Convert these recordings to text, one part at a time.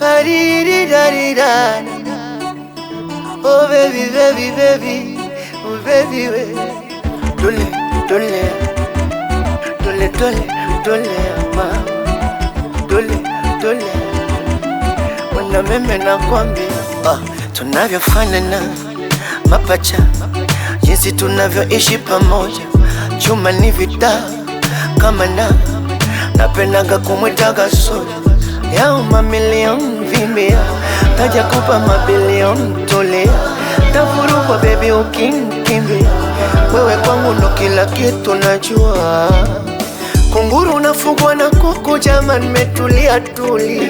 Ba-dee-dee-da-dee-da. Oh baby, baby, baby, oh baby, we. Dole, dole, dole, dole, dole, mama. Dole, dole, wana meme na kwambia tunavyofanana mapacha, jinsi tunavyoishi pamoja, chuma ni vita kama napendaga kumwitaga soja yao mamilioni vimia, taja kupa mabilioni tolea, tafurukwa baby ukinkimbia, wewe kwangu ndo kila kitu najua. Kunguru unafugwa na kuku jaman, metulia tuli,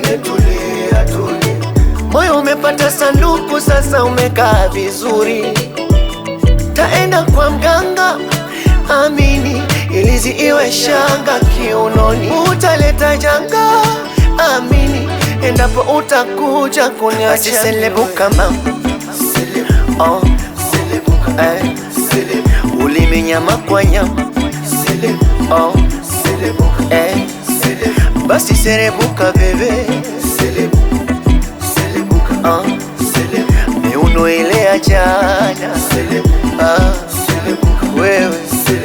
moyo umepata sanduku sasa umekaa vizuri. Taenda kwa mganga amini, ilizi iwe shanga kiunoni, utaleta janga amini, endapo utakuja kuniacha. Selebuka mama, oh ulimi nyama kwa nyama, oh basi serebuka bebe, miuno ile ya jana, wewe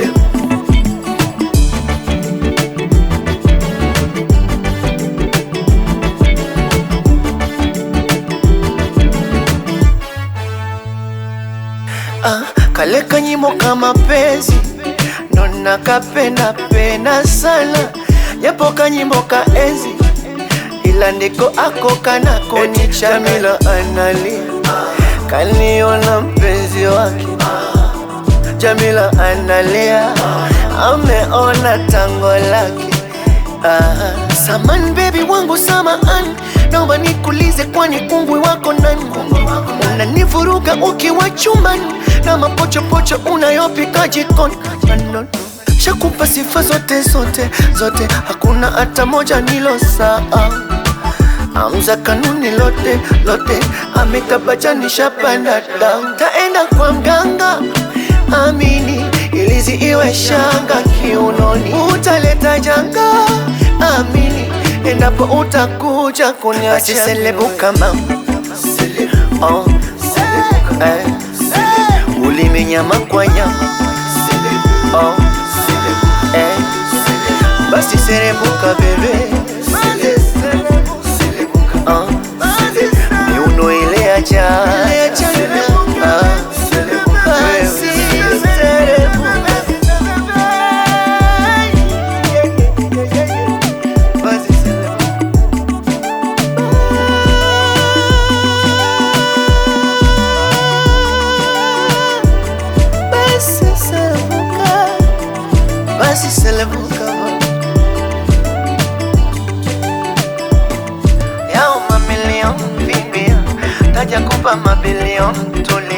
kale kanyimo kama penzi nona kapenda pena sana, yapo kanyimbo ka enzi ila ndiko ako kanako ni Jamila analia, kaniona mpenzi wake. Jamila analia, ameona tango lake. Saman baby wangu samaan, naomba nikulize kwani kungwi wako nani? Unanivuruga ukiwa chumbani na mapochopocho unayopika jikoni. Shakupa sifa zote zote zote, hakuna hata moja nilo saa. Amza kanuni lote lote, amekabajanisha panda down. Taenda kwa mganga amini, ilizi iwe shanga kiunoni, utaleta janga amini, endapo utakuja kuniacha. Selebuka mama, oh ulimi nyama kwa nyama, oh basi serebuka bebe, miuno ile ya jana, basi selebuka yao mamilioni vibia, taja kupa mabilioni tuli.